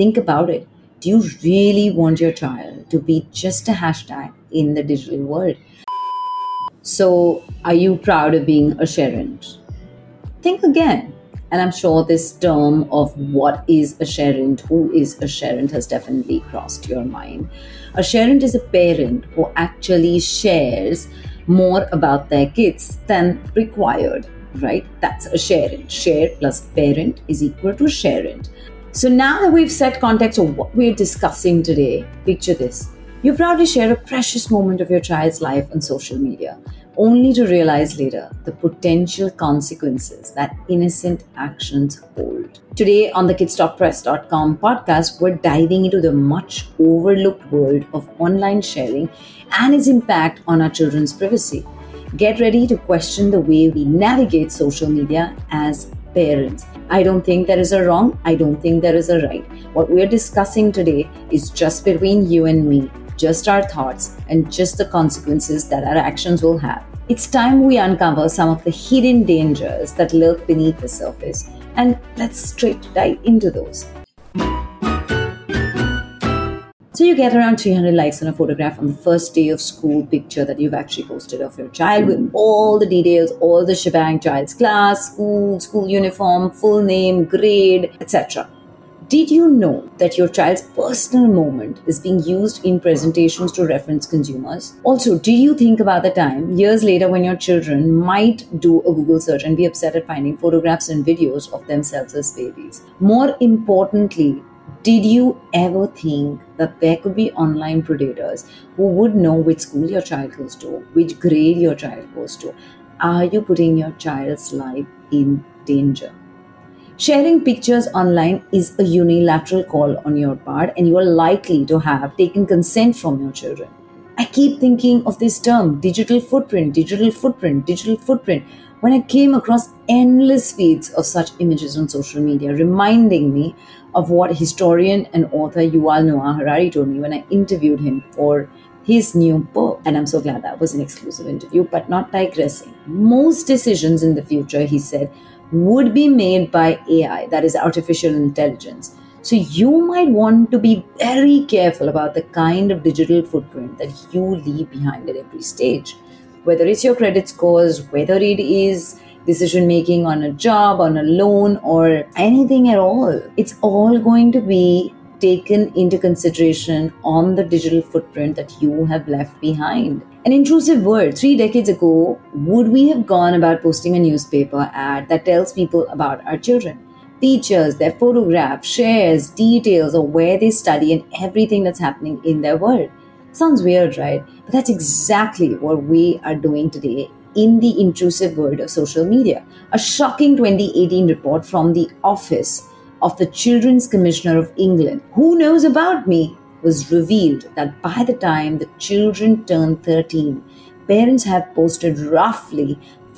Think about it. Do you really want your child to be just a hashtag in the digital world? So, are you proud of being a Sharent? Think again. And I'm sure this term of what is a Sharent, who is a Sharent, has definitely crossed your mind. A Sharent is a parent who actually shares more about their kids than required, right? That's a Sharent. Share plus parent is equal to Sharent. So now that we've set context of what we're discussing today, picture this. You proudly share a precious moment of your child's life on social media, only to realize later the potential consequences that innocent actions hold. Today on the kidstalkpress.com podcast, we're diving into the much overlooked world of online sharing and its impact on our children's privacy. Get ready to question the way we navigate social media as parents. I don't think there is a wrong. I don't think there is a right. What we're discussing today is just between you and me, just our thoughts, and just the consequences that our actions will have. It's time we uncover some of the hidden dangers that lurk beneath the surface, and let's straight dive into those. So you get around 300 likes on a photograph on the first day of school picture that you've actually posted of your child with all the details, all the shebang, child's class, school uniform, full name, grade, etc. Did you know that your child's personal moment is being used in presentations to reference consumers? Also, do you think about the time years later when your children might do a Google search and be upset at finding photographs and videos of themselves as babies? More importantly, did you ever think that there could be online predators who would know which school your child goes to, which grade your child goes to? Are you putting your child's life in danger? Sharing pictures online is a unilateral call on your part, and you are likely to have taken consent from your children. I keep thinking of this term, digital footprint, when I came across endless feeds of such images on social media, reminding me of what historian and author Yuval Noah Harari told me when I interviewed him for his new book. And I'm so glad that was an exclusive interview, but not digressing. Most decisions in the future, he said, would be made by AI, that is artificial intelligence. So you might want to be very careful about the kind of digital footprint that you leave behind at every stage. Whether it's your credit scores, whether it is decision making on a job, on a loan, or anything at all, it's all going to be taken into consideration on the digital footprint that you have left behind. An intrusive word. 3 decades ago, would we have gone about posting a newspaper ad that tells people about our children? Teachers, their photographs, shares, details of where they study and everything that's happening in their world. Sounds weird, right? But that's exactly what we are doing today in the intrusive world of social media. A shocking 2018 report from the Office of the Children's Commissioner of England, Who Knows About Me, was revealed that by the time the children turned 13, parents have posted roughly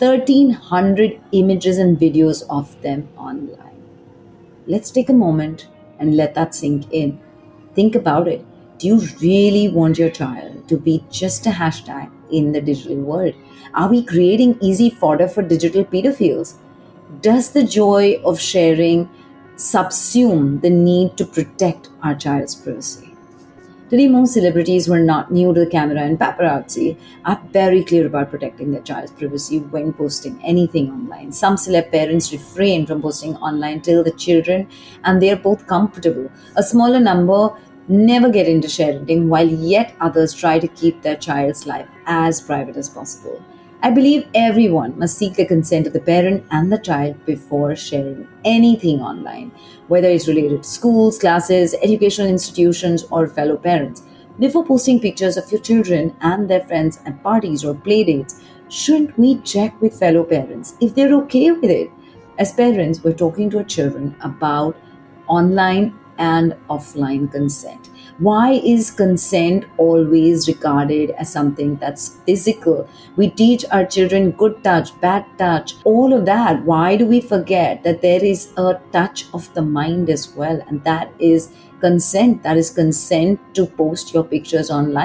1,300 images and videos of them online. Let's take a moment and let that sink in. Think about it. Do you really want your child to be just a hashtag in the digital world? Are we creating easy fodder for digital pedophiles? Does the joy of sharing subsume the need to protect our child's privacy? Today, most celebrities who are not new to the camera and paparazzi are very clear about protecting their child's privacy when posting anything online. Some celeb parents refrain from posting online till the children and they are both comfortable. A smaller number never get into sharing, while yet others try to keep their child's life as private as possible. I believe everyone must seek the consent of the parent and the child before sharing anything online, whether it's related to schools, classes, educational institutions, or fellow parents. Before posting pictures of your children and their friends at parties or playdates, shouldn't we check with fellow parents if they're okay with it? As parents, we're talking to our children about online and offline consent. Why is consent always regarded as something that's physical? We teach our children good touch, bad touch, all of that. Why do we forget that there is a touch of the mind as well? And that is consent. That is consent to post your pictures online.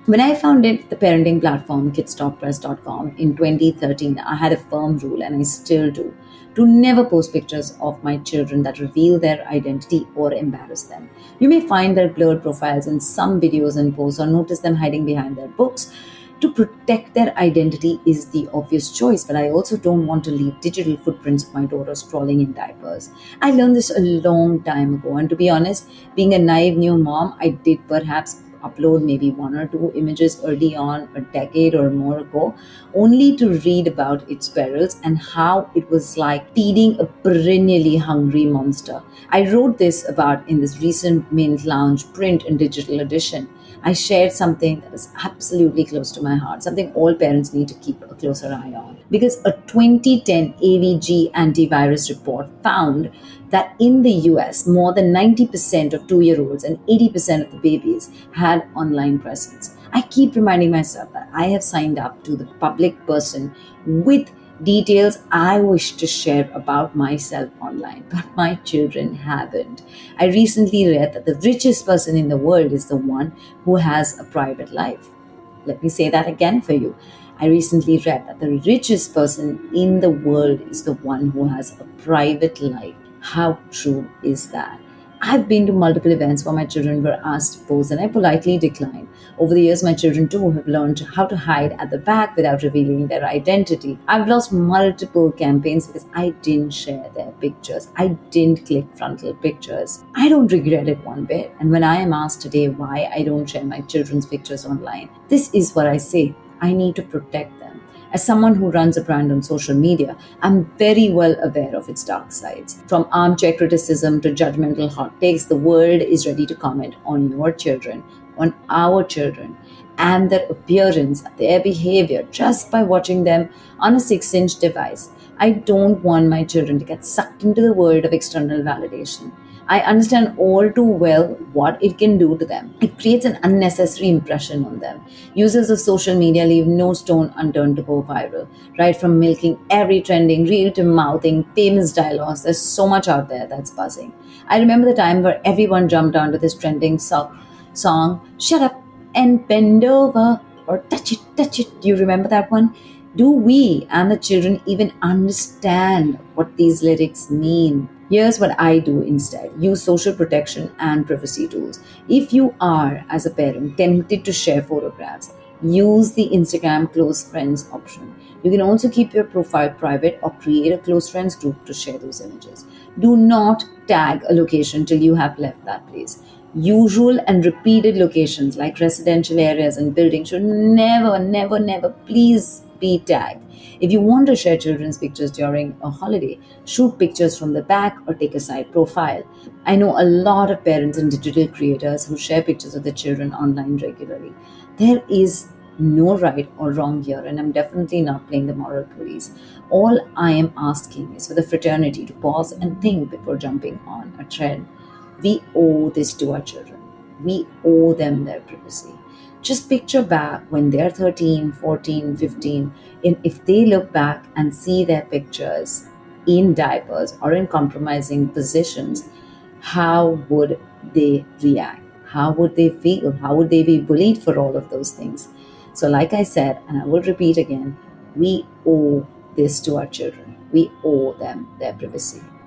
When I founded the parenting platform kidstalkpress.com in 2013, I had a firm rule, and I still do, to never post pictures of my children that reveal their identity or embarrass them. You may find their blurred profiles in some videos and posts, or notice them hiding behind their books. To protect their identity is the obvious choice, but I also don't want to leave digital footprints of my daughter scrolling in diapers. I learned this a long time ago, and to be honest, being a naive new mom, I did perhaps upload maybe one or two images early on, a decade or more ago, only to read about its perils and how it was like feeding a perennially hungry monster. I wrote this about in this recent Mint Lounge print and digital edition. I shared something that is absolutely close to my heart, something all parents need to keep a closer eye on. Because a 2010 AVG antivirus report found that in the US, more than 90% of 2-year-olds and 80% of the babies had online presence. I keep reminding myself that I have signed up to the public person with details I wish to share about myself online, but my children haven't. I recently read that the richest person in the world is the one who has a private life. Let me say that again for you. I recently read that the richest person in the world is the one who has a private life. How true is that? I've been to multiple events where my children were asked to pose, and I politely declined. Over the years, my children too have learned how to hide at the back without revealing their identity. I've lost multiple campaigns because I didn't share their pictures. I didn't click frontal pictures. I don't regret it one bit. And when I am asked today why I don't share my children's pictures online, this is what I say: I need to protect them. As someone who runs a brand on social media, I'm very well aware of its dark sides. From armchair criticism to judgmental hot takes, the world is ready to comment on your children, on our children, and their appearance, their behavior, just by watching them on a 6-inch device. I don't want my children to get sucked into the world of external validation. I understand all too well what it can do to them. It creates an unnecessary impression on them. Users of social media leave no stone unturned to go viral. Right from milking every trending reel to mouthing famous dialogues, there's so much out there that's buzzing. I remember the time where everyone jumped onto this trending song, "Shut Up and Bend Over," or touch it. Do you remember that one? Do we and the children even understand what these lyrics mean? Here's what I do instead: use social protection and privacy tools. If you are, as a parent, tempted to share photographs, use the Instagram close friends option. You can also keep your profile private or create a close friends group to share those images. Do not tag a location till you have left that place. Usual and repeated locations like residential areas and buildings should never, please be tagged. If you want to share children's pictures during a holiday, shoot pictures from the back or take a side profile. I know a lot of parents and digital creators who share pictures of their children online regularly. There is no right or wrong here, and I'm definitely not playing the moral police. All I am asking is for the fraternity to pause and think before jumping on a trend. We owe this to our children. We owe them their privacy. Just picture back when they're 13, 14, 15, and if they look back and see their pictures in diapers or in compromising positions, how would they react? How would they feel? How would they be bullied for all of those things? So, like I said, and I will repeat again, we owe this to our children. We owe them their privacy.